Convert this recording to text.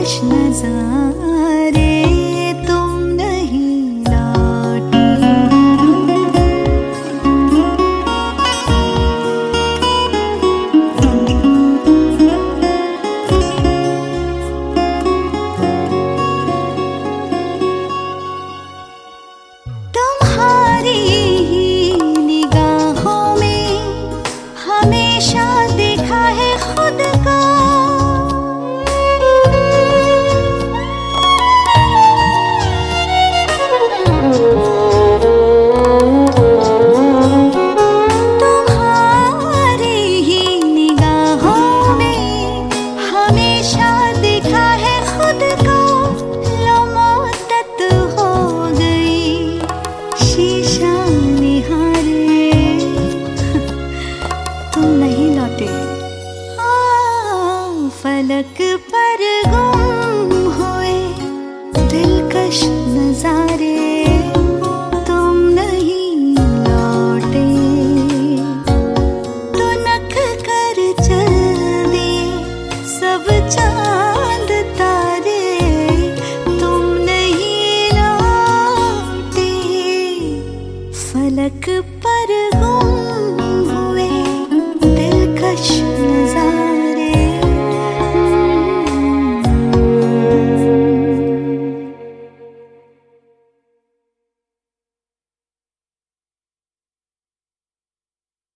दिलकश नजारे तुम नहीं लौटे। तुम्हारी ही निगाहों में हमेशा देखा है खुद को। तुम्हारी ही निगाहों में हमेशा देखा है खुद को। लमोतत हो गई शीशा निहारे तुम नहीं लौटे। फलक पर गुम हुए दिलकश नजारे तुम नहीं लौटे। तुनक कर चल दिए सब चांद तारे तुम नहीं लौटे। फलक